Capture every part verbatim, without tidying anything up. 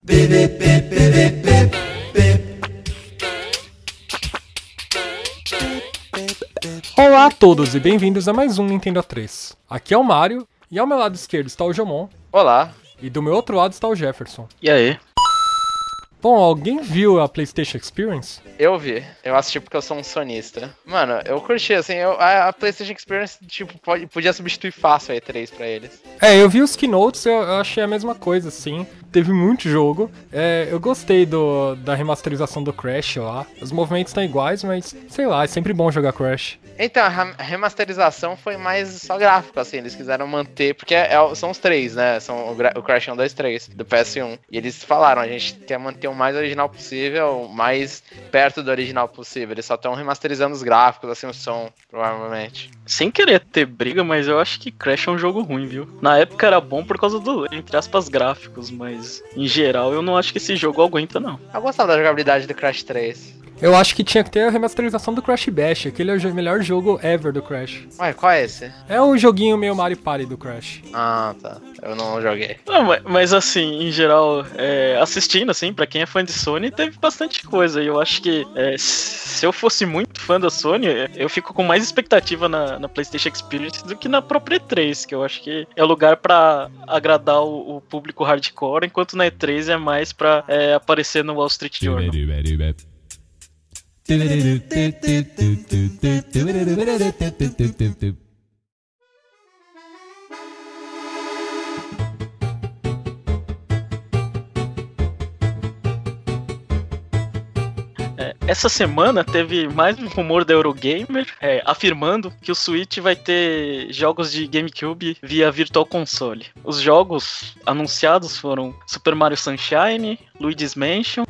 Olá a todos e bem-vindos a mais um Nintendo três. Aqui é o Mario, e ao meu lado esquerdo está o Jomon. Olá. E do meu outro lado está o Jefferson. E aí? Bom, alguém viu a PlayStation Experience? Eu vi. Eu assisti porque eu sou um sonista. Mano, eu curti, assim, eu, a, a PlayStation Experience, tipo, pode, podia substituir fácil a E três pra eles. É, eu vi os keynotes, eu, eu achei a mesma coisa, assim. Teve muito jogo. É, eu gostei do, da remasterização do Crash lá. Os movimentos estão iguais, mas, sei lá, é sempre bom jogar Crash. Então, a remasterização foi mais só gráfico, assim, eles quiseram manter, porque é, são os três, né, são o, o Crash um, dois, três, do P S um, e eles falaram, a gente quer manter o mais original possível, o mais perto do original possível, eles só estão remasterizando os gráficos, assim, o som, provavelmente. Sem querer ter briga, mas eu acho que Crash é um jogo ruim, viu? Na época era bom por causa do, entre aspas, gráficos, mas em geral eu não acho que esse jogo aguenta, não. Eu gostava da jogabilidade do Crash três. Eu acho que tinha que ter a remasterização do Crash Bash, aquele é o melhor jogo ever do Crash. Ué, qual é esse? É o joguinho meio Mario Party do Crash. Ah, tá. Eu não joguei. Não, mas, mas assim, em geral, é, assistindo, assim, pra quem é fã de Sony, teve bastante coisa. E eu acho que é, se eu fosse muito fã da Sony, eu fico com mais expectativa na, na PlayStation Experience do que na própria E três, que eu acho que é o lugar pra agradar o, o público hardcore, enquanto na E três é mais pra é, aparecer no Wall Street Journal. Essa semana teve mais um rumor da Eurogamer é, afirmando que o Switch vai ter jogos de GameCube via Virtual Console. Os jogos anunciados foram Super Mario Sunshine, Luigi's Mansion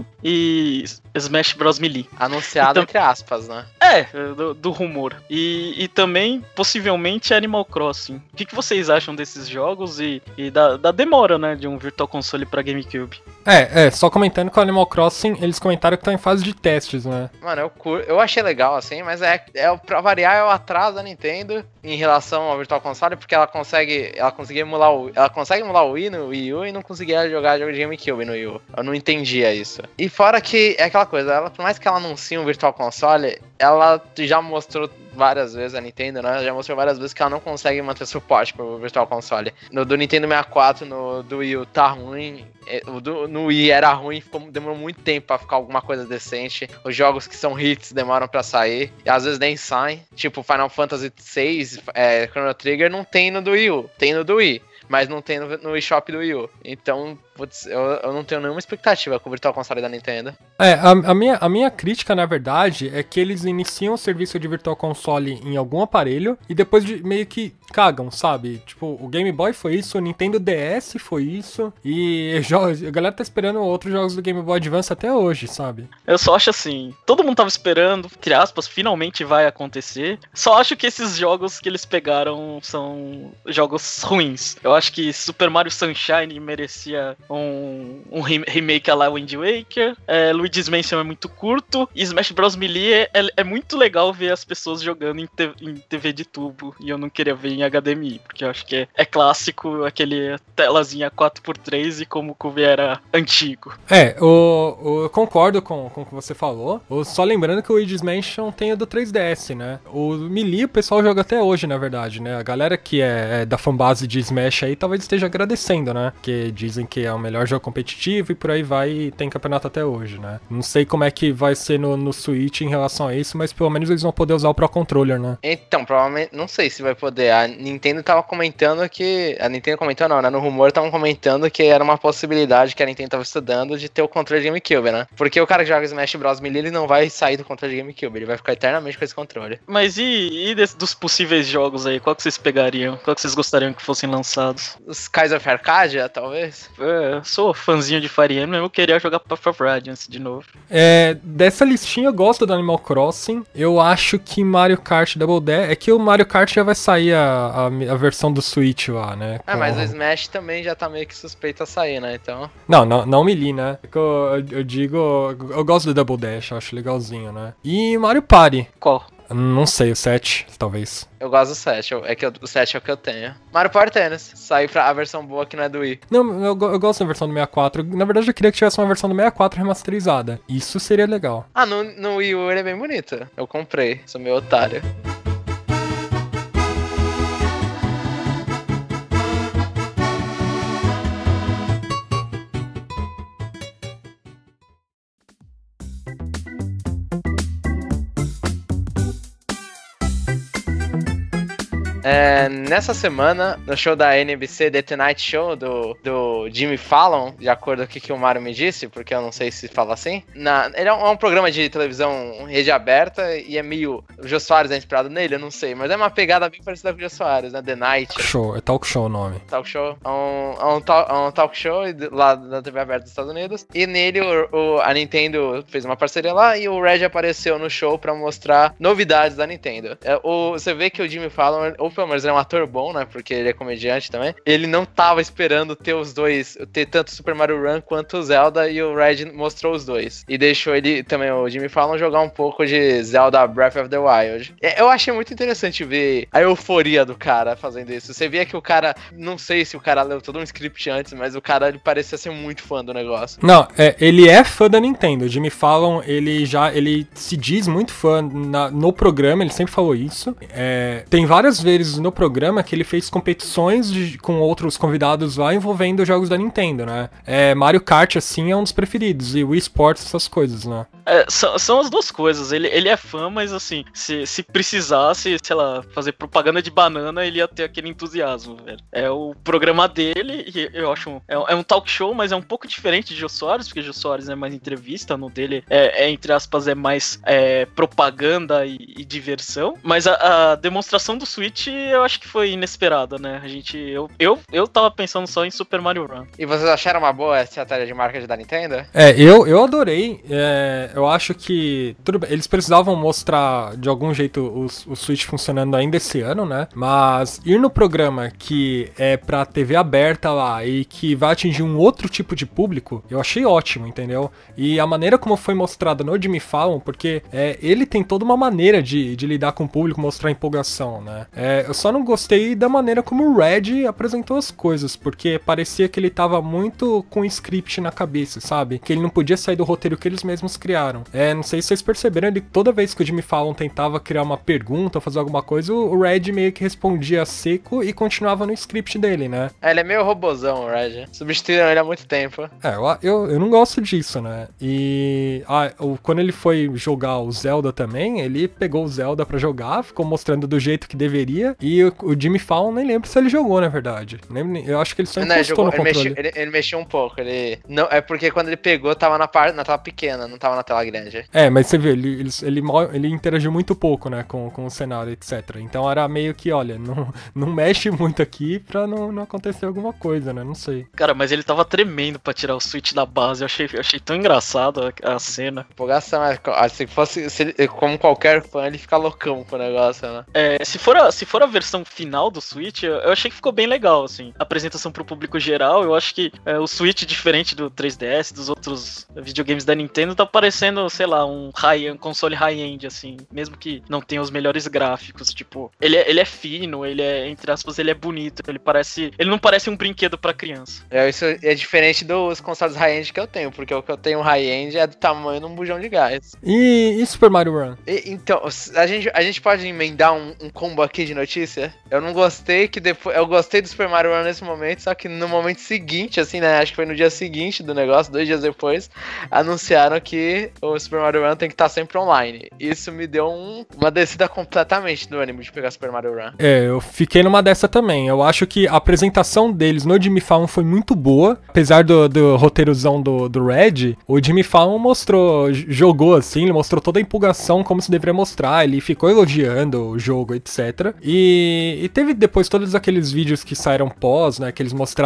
e Smash Bros. Melee. Anunciado então, entre aspas, né? É, do, do rumor. E, e também, possivelmente, Animal Crossing. O que, que vocês acham desses jogos e, e da, da demora, né, de um Virtual Console pra GameCube? É, é, só comentando que o Animal Crossing, eles comentaram que tá em fase de testes, né? Mano, eu, cur... eu achei legal, assim, mas é, é pra variar é o atraso da Nintendo em relação ao Virtual Console, porque ela consegue, ela conseguia emular o, ela consegue emular o Wii no Wii U e não conseguia jogar jogo de GameCube no Wii U. Eu não entendia isso. E fora que é aquela coisa, ela, por mais que ela anuncie um Virtual Console, ela já mostrou várias vezes, a Nintendo, né, já mostrou várias vezes que ela não consegue manter suporte pro Virtual Console. No do Nintendo sessenta e quatro, no do Wii U tá ruim, o do, no Wii era ruim, ficou, demorou muito tempo pra ficar alguma coisa decente. Os jogos que são hits demoram pra sair, e às vezes nem saem. Tipo, Final Fantasy seis, é, Chrono Trigger não tem no do Wii U, tem no do Wii, mas não tem no, no eShop do Wii U. Então, putz, eu, eu não tenho nenhuma expectativa com o Virtual Console da Nintendo. É, a, a, minha, a minha crítica, na verdade, é que eles iniciam o serviço de Virtual Console em algum aparelho e depois de, meio que cagam, sabe? Tipo, o Game Boy foi isso, o Nintendo D S foi isso, e a galera tá esperando outros jogos do Game Boy Advance até hoje, sabe? Eu só acho assim, todo mundo tava esperando, entre aspas, finalmente vai acontecer. Só acho que esses jogos que eles pegaram são jogos ruins. Eu acho que Super Mario Sunshine merecia um, um remake a lá Wind Waker, é, Luigi's Mansion é muito curto, e Smash Bros. Melee é, é, é muito legal ver as pessoas jogando em, te, em T V de tubo, e eu não queria ver em H D M I, porque eu acho que é, é clássico aquele telazinha quatro por três e como o Cube era antigo. É, o, o, eu concordo com, com o que você falou, o, só lembrando que o Luigi's Mansion tem o do três D S, né? O Melee o pessoal joga até hoje, na verdade, né? A galera que é, é da fanbase de Smash aí talvez esteja agradecendo, né? Porque dizem que é o melhor jogo competitivo e por aí vai e tem campeonato até hoje, né? Não sei como é que vai ser no, no Switch em relação a isso, mas pelo menos eles vão poder usar o Pro Controller, né? Então, provavelmente, não sei se vai poder. A Nintendo tava comentando que... A Nintendo comentou não, né? No rumor estavam comentando que era uma possibilidade que a Nintendo tava estudando de ter o controle de GameCube, né? Porque o cara que joga Smash Bros. Melee, ele não vai sair do controle de GameCube, ele vai ficar eternamente com esse controle. Mas e, e desse, dos possíveis jogos aí, qual que vocês pegariam? Qual que vocês gostariam que fossem lançados? Os Skies of Arcadia, talvez? É, eu sou fãzinho de Fire Emblem, eu queria jogar Path of Radiance de novo. É, dessa listinha eu gosto do Animal Crossing. Eu acho que Mario Kart Double Dash... É que o Mario Kart já vai sair a, a, a versão do Switch lá, né? Ah, com... mas o Smash também já tá meio que suspeito a sair, né? Então... Não, não, não Melee, né? Eu, eu, eu digo... Eu gosto do Double Dash, eu acho legalzinho, né? E Mario Party. Qual? Não sei, o sete, talvez. Eu gosto do sete, é que eu, o sete é o que eu tenho. Mario Party Tennis, saiu pra a versão boa que não é do Wii. Não, eu, eu gosto da versão do sessenta e quatro. Na verdade, eu queria que tivesse uma versão do sessenta e quatro remasterizada. Isso seria legal. Ah, no, no Wii U ele é bem bonito. Eu comprei, sou meio otário. É, nessa semana, no show da N B C The Tonight Show do, do Jimmy Fallon, de acordo com o que, que o Mario me disse, porque eu não sei se fala assim, na, ele é um, é um programa de televisão rede aberta e é meio... O Jô Soares é inspirado nele, eu não sei, mas é uma pegada bem parecida com o Jô Soares, né? The Night Show, é Talk Show o nome. Talk Show. É um, é um, talk, é um talk show lá da T V aberta dos Estados Unidos. E nele o, o, a Nintendo fez uma parceria lá e o Reg apareceu no show pra mostrar novidades da Nintendo. É, o, você vê que o Jimmy Fallon, ou pelo menos ele é um ator bom, né? Porque ele é comediante também. Ele não tava esperando ter os dois, ter tanto Super Mario Run quanto o Zelda, e o Reg mostrou os dois. E deixou ele também, o Jimmy Fallon, jogar um pouco de Zelda Breath of the Wild. Eu achei muito interessante ver a euforia do cara fazendo isso. Você via que o cara, não sei se o cara leu todo um script antes, mas o cara ele parecia ser muito fã do negócio. Não, é, ele é fã da Nintendo. O Jimmy Fallon, ele já, ele se diz muito fã na, no programa, ele sempre falou isso. É, tem várias vezes no programa que ele fez competições de, com outros convidados lá envolvendo jogos da Nintendo, né? É, Mario Kart, assim, é um dos preferidos, e Wii Sports, essas coisas, né? É, são, são as duas coisas. Ele, ele é fã, mas assim, se, se precisasse, sei lá, fazer propaganda de banana, ele ia ter aquele entusiasmo, velho. É o programa dele, e eu acho. Um, é, é um talk show, mas é um pouco diferente de Jô Soares, porque Jô Soares é mais entrevista, no dele é, é entre aspas, é mais é, propaganda e, e diversão. Mas a, a demonstração do Switch eu acho que foi inesperada, né? A gente. Eu, eu, eu tava pensando só em Super Mario Run. E vocês acharam uma boa estratégia de marketing da Nintendo? É, eu, eu adorei. É, eu acho que tudo bem, eles precisavam mostrar de algum jeito o, o Switch funcionando ainda esse ano, né? Mas ir no programa que é pra T V aberta lá e que vai atingir um outro tipo de público, eu achei ótimo, entendeu? E a maneira como foi mostrada no Jimmy Fallon, porque é, ele tem toda uma maneira de, de lidar com o público, mostrar empolgação, né? É, eu só não gostei da maneira como o Reg apresentou as coisas, porque parecia que ele tava muito com o script na cabeça, sabe? Que ele não podia sair do roteiro que eles mesmos criaram. É, não sei se vocês perceberam, ele, toda vez que o Jimmy Fallon tentava criar uma pergunta, fazer alguma coisa, o Reg meio que respondia seco e continuava no script dele, né? É, ele é meio robozão, o Reg. Substituíram ele há muito tempo. É, eu, eu, eu não gosto disso, né? E ah, o, quando ele foi jogar o Zelda também, ele pegou o Zelda pra jogar, ficou mostrando do jeito que deveria, e o, o Jimmy Fallon nem lembro se ele jogou, na verdade. Nem, eu acho que ele só não, encostou jogou, no ele controle. Mexeu, ele, ele mexeu um pouco, ele... Não, é porque quando ele pegou, tava na, par, na tela pequena, não tava na tela grande. É, mas você vê, ele, ele, ele, ele interagiu muito pouco, né, com, com o cenário, etcétera. Então era meio que, olha, não, não mexe muito aqui pra não, não acontecer alguma coisa, né, não sei. Cara, mas ele tava tremendo pra tirar o Switch da base, eu achei, eu achei tão engraçado a, a cena. Empolgação, é, se fosse, se ele, como qualquer fã, ele fica loucão com o negócio, né? É, se for, a, se for a versão final do Switch, eu, eu achei que ficou bem legal, assim. A apresentação pro público geral, eu acho que é, o Switch, diferente do três D S, dos outros videogames da Nintendo, tá parecendo, sei lá, um, high, um console high-end, assim. Mesmo que não tenha os melhores gráficos, tipo... Ele é, ele é fino, ele é, entre aspas, ele é bonito. Ele parece... Ele não parece um brinquedo pra criança. É, isso é diferente dos consoles high-end que eu tenho, porque o que eu tenho high-end é do tamanho de um bujão de gás. E, e Super Mario Run? E, então, a gente, a gente pode emendar um, um combo aqui de notícia? Eu não gostei que depois... Eu gostei do Super Mario Run nesse momento, só que no momento seguinte, assim, né? Acho que foi no dia seguinte do negócio, dois dias depois, anunciaram que o Super Mario Run tem que estar sempre online. Isso me deu um, uma descida completamente do ânimo de pegar Super Mario Run. É, eu fiquei numa dessa também. Eu acho que a apresentação deles no Jimmy Fallon foi muito boa. Apesar do, do roteirozão do, do Reg, o Jimmy Fallon mostrou, jogou assim, ele mostrou toda a empolgação como se deveria mostrar. Ele ficou elogiando o jogo, etcétera. E, e teve depois todos aqueles vídeos que saíram pós, né, que eles mostraram o Miyamoto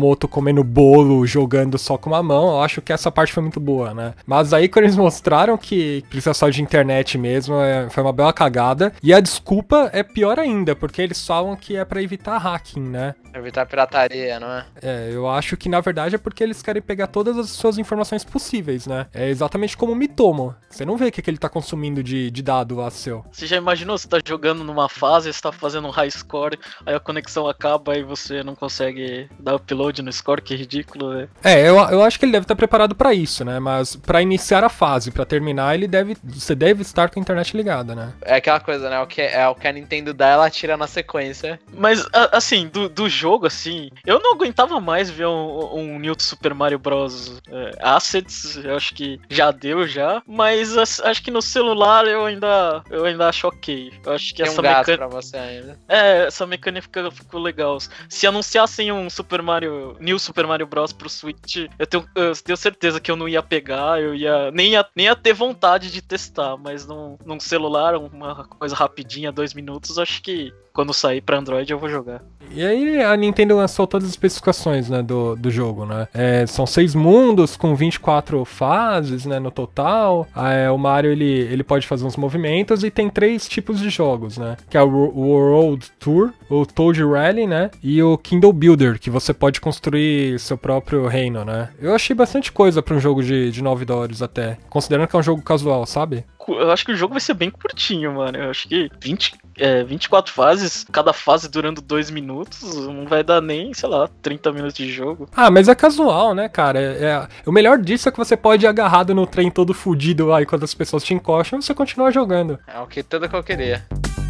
Miyamoto comendo bolo, jogando só com uma mão, eu acho que essa parte foi muito boa, né? Mas aí quando eles mostraram que precisa só de internet mesmo, é, foi uma bela cagada. E a desculpa é pior ainda, porque eles falam que é pra evitar hacking, né? Evitar pirataria, não é? É, eu acho que na verdade é porque eles querem pegar todas as suas informações possíveis, né? É exatamente como o Mitomo. Você não vê o que, que ele tá consumindo de, de dado lá seu. Você já imaginou, você tá jogando numa fase, você tá fazendo um high score, aí a conexão acaba e você não consegue dar upload no score, que ridículo, velho. É, eu, eu acho que ele deve estar preparado pra isso, né? Mas pra iniciar a fase, pra terminar, ele deve, você deve estar com a internet ligada, né? É aquela coisa, né? O que, é o que a Nintendo dá, ela tira na sequência. Mas, a, assim, do, do jogo, assim, eu não aguentava mais ver um, um New Super Mario Bros. É, Assets, eu acho que já deu já, mas as, acho que no celular eu ainda, eu ainda acho ok. Eu acho que Tem essa um gato mecânica... pra você ainda. É, essa mecânica ficou legal. Se anunciassem um Super Mario, New Super Mario Bros. Pro Switch, eu tenho, eu tenho certeza que eu não ia pegar, eu ia nem, ia nem ia ter vontade de testar, mas num, num celular, uma coisa rapidinha, dois minutos, acho que quando sair pra Android eu vou jogar. E aí a Nintendo lançou todas as especificações, né, do, do jogo, né? É, são seis mundos com vinte e quatro fases, né, no total. É, o Mario, ele, ele pode fazer uns movimentos e tem três tipos de jogos, né? Que é o World Tour, o Toad Rally, né? E o Kingdom Builder, que você pode construir seu próprio reino, né? Eu achei bastante coisa pra um jogo de, de nove dólares até, considerando que é um jogo casual, sabe? Eu acho que o jogo vai ser bem curtinho, mano. Eu acho que vinte, é, vinte e quatro fases, cada fase durando dois minutos, não vai dar nem, sei lá, trinta minutos de jogo. Ah, mas é casual, né, cara? É, é, o melhor disso é que você pode ir agarrado no trem todo fudido lá e quando as pessoas te encostam, você continua jogando. É o que tudo que eu queria.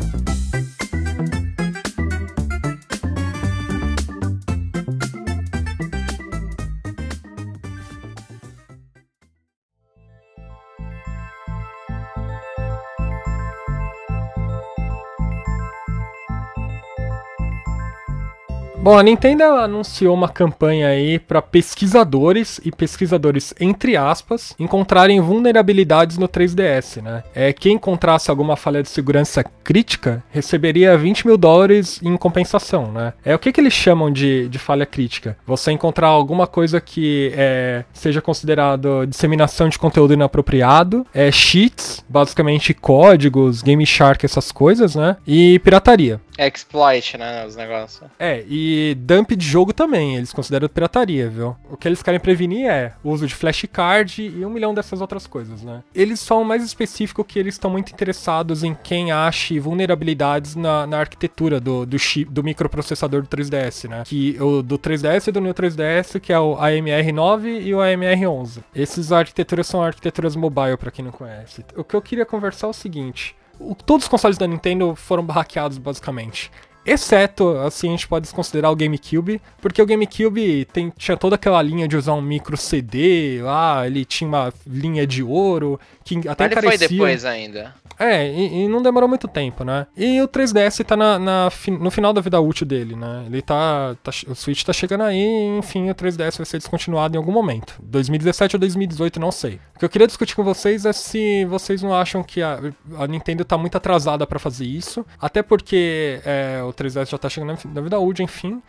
Bom, a Nintendo anunciou uma campanha aí para pesquisadores e pesquisadores entre aspas encontrarem vulnerabilidades no três D S, né? É, quem encontrasse alguma falha de segurança crítica receberia vinte mil dólares em compensação, né? É o que, que eles chamam de, de falha crítica? Você encontrar alguma coisa que é, seja considerado disseminação de conteúdo inapropriado, é, cheats, basicamente códigos, Game Shark, essas coisas, né? E pirataria. Exploit, né, os negócios. É, e dump de jogo também, eles consideram pirataria, viu? O que eles querem prevenir é o uso de flashcard e um milhão dessas outras coisas, né? Eles são mais específicos que eles estão muito interessados em quem ache vulnerabilidades na, na arquitetura do, do, chip, do microprocessador do três D S, né? Que, o do três D S e do New três D S, que é o A M R nove e o A M R onze. Essas arquiteturas são arquiteturas mobile, pra quem não conhece. O que eu queria conversar é o seguinte... O, todos os consoles da Nintendo foram hackeados, basicamente. Exceto, assim, a gente pode considerar o GameCube, porque o GameCube tem, tinha toda aquela linha de usar um micro C D lá, ele tinha uma linha de ouro, que até Mas ele encarecia. foi depois ainda. É, e, e não demorou muito tempo, né? E o três D S tá na, na, no final da vida útil dele, né? Ele tá, tá... O Switch tá chegando aí, e, enfim, o três D S vai ser descontinuado em algum momento. dois mil e dezessete ou dois mil e dezoito, não sei. O que eu queria discutir com vocês é se vocês não acham que a, a Nintendo tá muito atrasada pra fazer isso. Até porque é, o três D S já tá chegando na vida útil, enfim.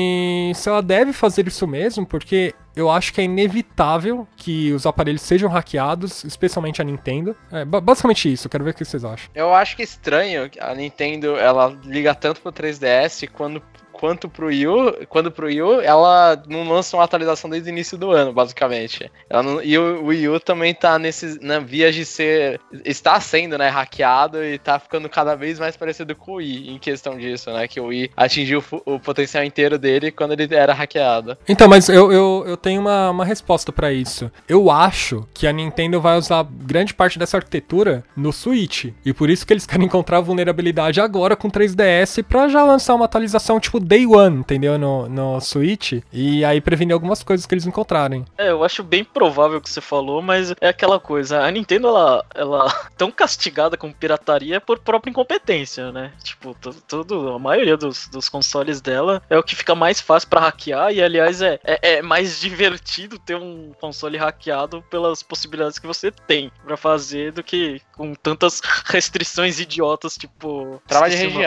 E se ela deve fazer isso mesmo, porque... Eu acho que é inevitável que os aparelhos sejam hackeados, especialmente a Nintendo. É basicamente isso, eu quero ver o que vocês acham. Eu acho que é estranho que a Nintendo, ela liga tanto pro três D S quando, quanto pro Wii U, quando pro Wii U, ela não lança uma atualização desde o início do ano, basicamente. Ela não, e o Wii U também tá nesse, na via de ser, está sendo, né, hackeado e tá ficando cada vez mais parecido com o Wii, em questão disso, né, que o Wii atingiu o, o potencial inteiro dele quando ele era hackeado. Então, mas eu, eu, eu tenho uma, uma resposta pra isso. Eu acho que a Nintendo vai usar grande parte dessa arquitetura no Switch, e por isso que eles querem encontrar vulnerabilidade agora com três D S pra já lançar uma atualização tipo Day One, entendeu? No, no Switch. E aí prevenir algumas coisas que eles encontrarem. É, eu acho bem provável o que você falou, mas é aquela coisa. A Nintendo, ela, ela tão castigada com pirataria por própria incompetência, né? Tipo, tudo, a maioria dos, dos consoles dela é o que fica mais fácil pra hackear. E, aliás, é, é, é mais divertido ter um console hackeado pelas possibilidades que você tem pra fazer do que com tantas restrições idiotas, tipo... Trava de região.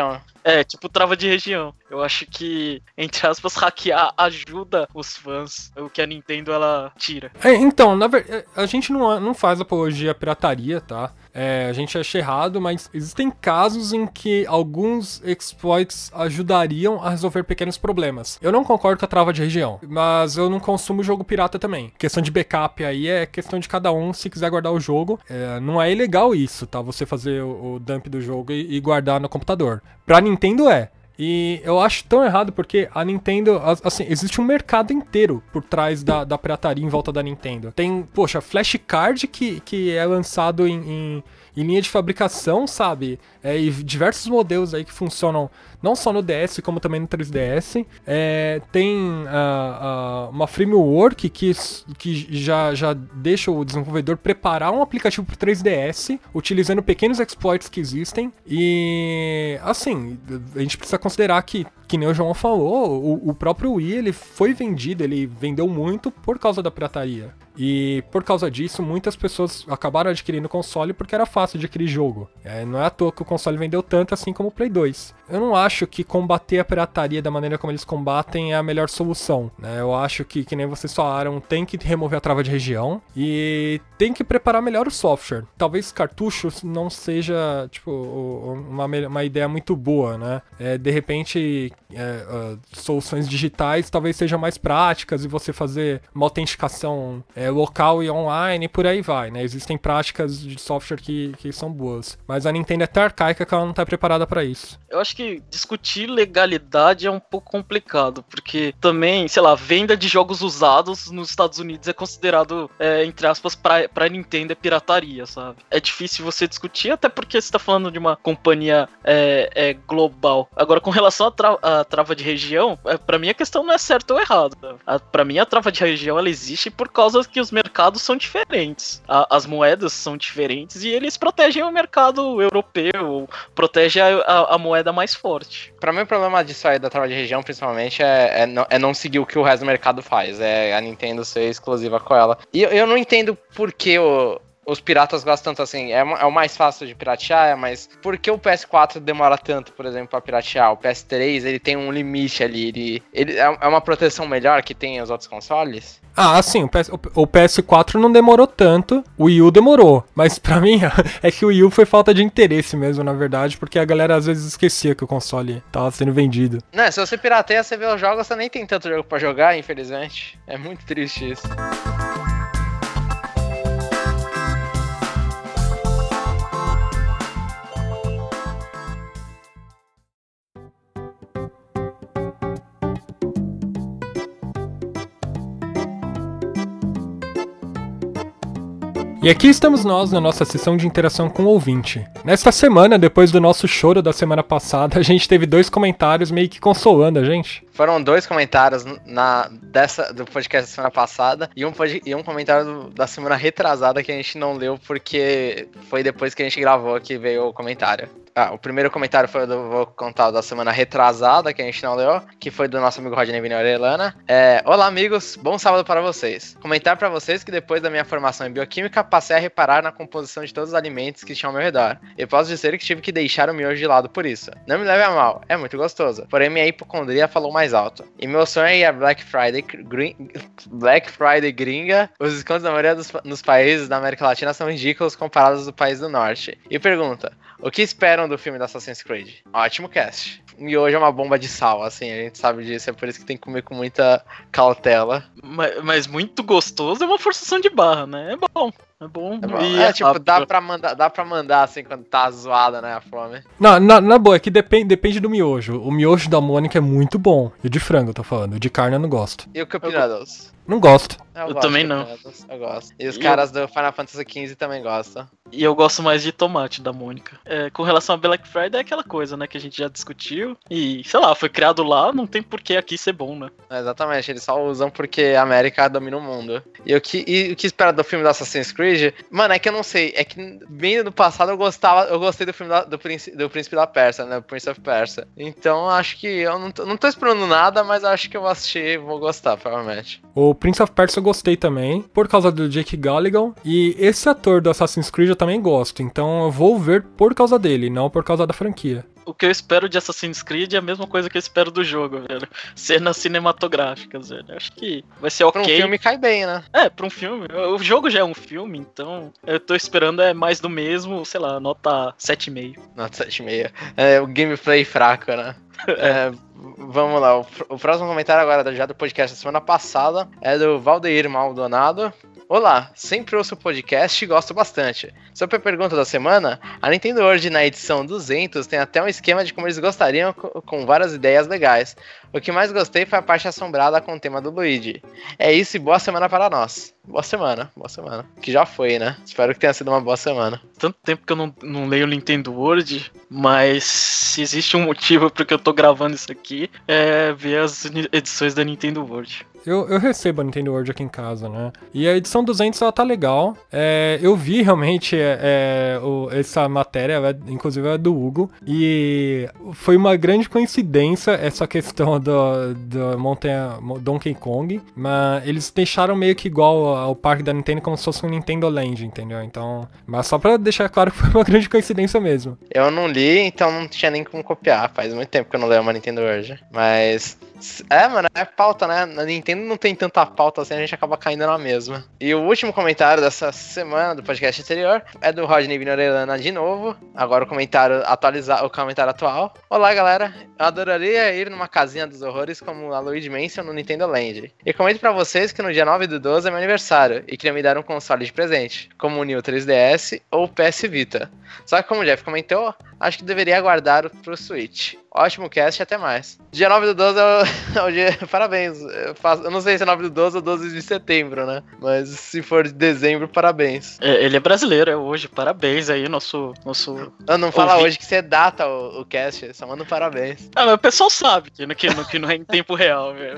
É, tipo trava de região. Eu acho que, entre aspas, hackear ajuda os fãs. O que a Nintendo, ela tira. É, então, na verdade, a gente não, não faz apologia à pirataria, tá? É, a gente acha errado, mas existem casos em que alguns exploits ajudariam a resolver pequenos problemas. Eu não concordo com a trava de região, mas eu não consumo jogo pirata também. Questão de backup aí é questão de cada um, se quiser guardar o jogo. É, não é ilegal isso, tá? Você fazer o, o dump do jogo e, e guardar no computador. Pra Nintendo é. E eu acho tão errado porque a Nintendo, assim, existe um mercado inteiro por trás da, da pirataria em volta da Nintendo. Tem, poxa, flashcard que, que é lançado em, em, em linha de fabricação, sabe? É, e diversos modelos aí que funcionam não só no D S, como também no três D S. É, tem uh, uh, uma framework que, que já, já deixa o desenvolvedor preparar um aplicativo para o três D S, utilizando pequenos exploits que existem. E, assim, a gente precisa considerar que, que nem o João falou, o, o próprio Wii ele foi vendido, ele vendeu muito por causa da pirataria. E por causa disso, muitas pessoas acabaram adquirindo o console porque era fácil de adquirir jogo. É, não é à toa que o console vendeu tanto assim como o Play dois. Eu não acho que combater a pirataria da maneira como eles combatem é a melhor solução, né? Eu acho que, que nem vocês falaram, tem que remover a trava de região e tem que preparar melhor o software. Talvez cartuchos não seja, tipo, uma, uma ideia muito boa, né? É, de repente, é, uh, soluções digitais talvez sejam mais práticas e você fazer uma autenticação é, local e online, por aí vai, né? Existem práticas de software que, que são boas. Mas a Nintendo é tão arcaica que ela não tá preparada pra isso. Eu acho que discutir legalidade é um pouco complicado, porque também, sei lá, venda de jogos usados nos Estados Unidos é considerado, é, entre aspas, pra, pra Nintendo é pirataria, sabe? É difícil você discutir, até porque você tá falando de uma companhia é, é, global. Agora, com relação à tra- trava de região, é, pra mim a questão não é certo ou errado. A, pra mim a trava de região, ela existe por causa que os mercados são diferentes. A, as moedas são diferentes e eles protegem o mercado europeu, protegem a, a, a moeda mais forte. Pra mim o problema disso aí da trava de região, principalmente, é, é, não, é não seguir o que o resto do mercado faz. É a Nintendo ser exclusiva com ela. E eu, eu não entendo por que o... os piratas gostam tanto assim, é, é o mais fácil de piratear, mas por que o P S quatro demora tanto, por exemplo, pra piratear? O P S três, ele tem um limite ali, ele, ele é uma proteção melhor que tem os outros consoles? Ah, sim, o, P S, o P S quatro não demorou tanto, o Wii U demorou, mas pra mim é que o Wii U foi falta de interesse mesmo, na verdade, porque a galera às vezes esquecia que o console tava sendo vendido. Não, se você pirateia, você vê os jogos, você nem tem tanto jogo pra jogar, infelizmente. É muito triste isso. E aqui estamos nós na nossa sessão de interação com o ouvinte. Nesta semana, depois do nosso choro da semana passada, a gente teve dois comentários meio que consolando a gente. Foram dois comentários na, dessa, do podcast da semana passada e um, e um comentário do, da semana retrasada que a gente não leu porque foi depois que a gente gravou que veio o comentário. Ah, o primeiro comentário foi do, vou contar, da semana retrasada, que a gente não leu, que foi do nosso amigo Rodney Vini Orelana. É, olá, amigos, bom sábado para vocês. Comentar para vocês que depois da minha formação em bioquímica, passei a reparar na composição de todos os alimentos que tinham ao meu redor. Eu posso dizer que tive que deixar o miojo de lado por isso. Não me leve a mal, é muito gostoso. Porém, minha hipocondria falou mais alto. E meu sonho é ir a Black Friday, green, Black Friday gringa. Os descontos da maioria dos nos países da América Latina são ridículos comparados do país do Norte. E pergunta, o que esperam do filme da Assassin's Creed? Ótimo cast. E hoje é uma bomba de sal, assim, a gente sabe disso, é por isso que tem que comer com muita cautela. Mas, mas muito gostoso é uma forçação de barra, né? É bom. É bom. É, bom. é, é tipo, dá pra, mandar, dá pra mandar assim quando tá zoada, né, a fome. Não, na, na boa, é que depende, depende do miojo. O miojo da Mônica é muito bom. E o de frango, eu tô falando. O de carne eu não gosto. E o Cup Noodles? Não gosto. Eu, eu gosto também não. Noodles, eu gosto. E os e caras eu... do Final Fantasy quinze também gostam. E eu gosto mais de tomate da Mônica. É, com relação a Black Friday é aquela coisa, né, que a gente já discutiu. E, sei lá, foi criado lá, não tem por que aqui ser bom, né? É, exatamente, eles só usam porque a América domina o mundo. E o que, e, o que espera do filme do Assassin's Creed? Mano, é que eu não sei, é que bem no passado eu gostava, eu gostei do filme da, do, Príncipe, do Príncipe da Pérsia, né, o Prince of Persia. Então acho que eu não tô, não tô esperando nada, mas acho que eu vou assistir e vou gostar, provavelmente. O Prince of Persia eu gostei também, por causa do Jake Gyllenhaal, e esse ator do Assassin's Creed eu também gosto, então eu vou ver por causa dele, não por causa da franquia. O que eu espero de Assassin's Creed é a mesma coisa que eu espero do jogo, velho. Cenas cinematográficas, velho. Acho que vai ser ok. Pra um filme cai bem, né? É, pra um filme. O jogo já é um filme, então eu tô esperando é mais do mesmo, sei lá, nota sete vírgula cinco. Nota sete vírgula cinco. É o gameplay fraco, né? É, vamos lá, o, o próximo comentário agora já do podcast da semana passada é do Valdeir Maldonado. Olá, sempre ouço o podcast e gosto bastante. Sobre a pergunta da semana, a Nintendo World na edição duzentos tem até um esquema de como eles gostariam, com várias ideias legais. O que mais gostei foi a parte assombrada com o tema do Luigi. É isso e boa semana para nós. Boa semana, boa semana. Que já foi, né? Espero que tenha sido uma boa semana. Tanto tempo que eu não, não leio o Nintendo World, mas se existe um motivo porque eu tô gravando isso aqui, é ver as edições da Nintendo World. Eu, eu recebo a Nintendo World aqui em casa, né? E a edição duzentos, ela tá legal. É, eu vi realmente é, é, o, essa matéria, é, inclusive é do Hugo, e foi uma grande coincidência essa questão do, do Montanha, Donkey Kong, mas eles deixaram meio que igual ao parque da Nintendo como se fosse um Nintendo Land, entendeu? Então, mas só pra deixar claro que foi uma grande coincidência mesmo. Eu não li, então não tinha nem como copiar. Faz muito tempo que eu não leio uma Nintendo World. Mas, é, mano, é pauta, né? Na Nintendo não tem tanta pauta assim, a gente acaba caindo na mesma. E o último comentário dessa semana do podcast anterior é do Rodney Vinorelana de novo. Agora o comentário atualizado, o comentário atual. Olá, galera. Eu adoraria ir numa casinha dos horrores como a Luigi Mansion no Nintendo Land. E comento pra vocês que no dia nove do doze é meu aniversário e queria me dar um console de presente, como o New três D S ou o P S Vita. Só que como o Jeff comentou, acho que deveria aguardar pro Switch. Ótimo cast e até mais. Dia nove do doze é o, é o dia... Parabéns. Eu, faço... eu não sei se é nove do doze ou doze de setembro, né? Mas se for de dezembro, parabéns. É, ele é brasileiro, é hoje. Parabéns aí, nosso... nosso... Não, não fala ouvi... hoje que você data o, o cast, só manda um parabéns. Ah, mas o pessoal sabe que, que, que não é em tempo real, velho.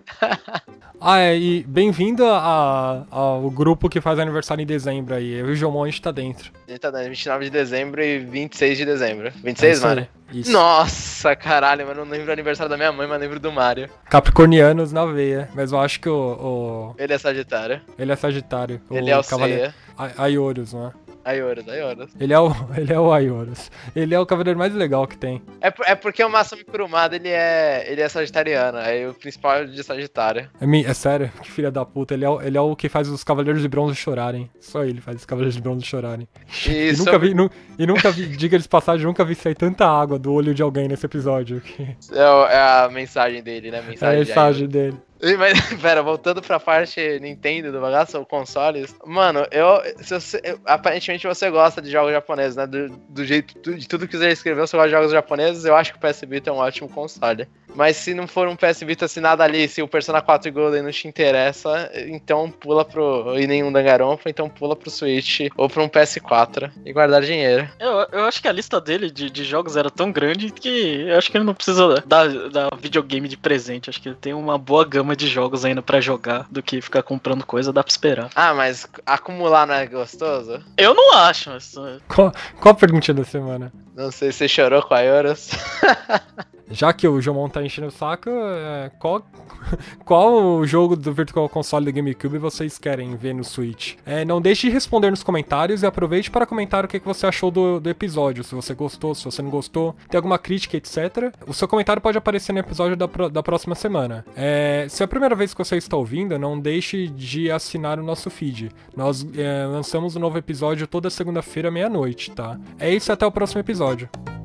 Ah, é, e bem-vindo a, a, ao grupo que faz aniversário em dezembro aí. Eu e o Jomon, a gente tá dentro. A gente tá dentro, vinte e nove de dezembro e vinte e seis de dezembro. vinte e seis, é Mário? Isso. Nossa, caralho, mano, eu não lembro do aniversário da minha mãe, mas lembro do Mário. Capricornianos na veia, mas eu acho que o... o... Ele é Sagitário. Ele é Sagitário. Ele o é o Cavaleiro... Aiorus, não é? Aiorus, Aiorus. Ele é o, ele é o Aiorus. Ele é o cavaleiro mais legal que tem. É, é porque o Masami Kurumada, ele é, ele é sagitariano, aí o principal é de Sagitário. É, é sério? Que filha da puta. Ele é, ele é o que faz os cavaleiros de bronze chorarem. Só ele faz os cavaleiros de bronze chorarem. E, e nunca vi, nu, e nunca vi, diga-se de passagem, nunca vi sair tanta água do olho de alguém nesse episódio. É, é a mensagem dele, né? Mensagem é a mensagem de dele. Mas, pera, voltando pra parte Nintendo do bagaço, ou consoles. Mano, eu, se você, eu. Aparentemente você gosta de jogos japoneses, né? Do, do jeito, de tudo que você escreveu, você gosta de jogos japoneses. Eu acho que o P S Vita é um ótimo console. Mas se não for um P S Vita assinado ali, se o Persona quatro Golden não te interessa, então pula pro. E nenhum Danganronpa, então pula pro Switch ou pra um P S quatro e guardar dinheiro. Eu, eu acho que a lista dele de, de jogos era tão grande que eu acho que ele não precisa dar, dar videogame de presente. Acho que ele tem uma boa gama de jogos ainda pra jogar do que ficar comprando coisa, dá pra esperar. Ah, mas acumular não é gostoso? Eu não acho. Mas... Qual, qual a pergunta da semana? Não sei se você chorou com a Aiorus. Já que o Jomon tá enchendo o saco, é, qual, qual o jogo do Virtual Console do GameCube vocês querem ver no Switch? É, não deixe de responder nos comentários e aproveite para comentar o que você achou do, do episódio. Se você gostou, se você não gostou, tem alguma crítica, etcétera. O seu comentário pode aparecer no episódio da, da próxima semana. É, se é a primeira vez que você está ouvindo, não deixe de assinar o nosso feed. Nós é, lançamos um novo episódio toda segunda-feira, meia-noite, tá? É isso, até o próximo episódio.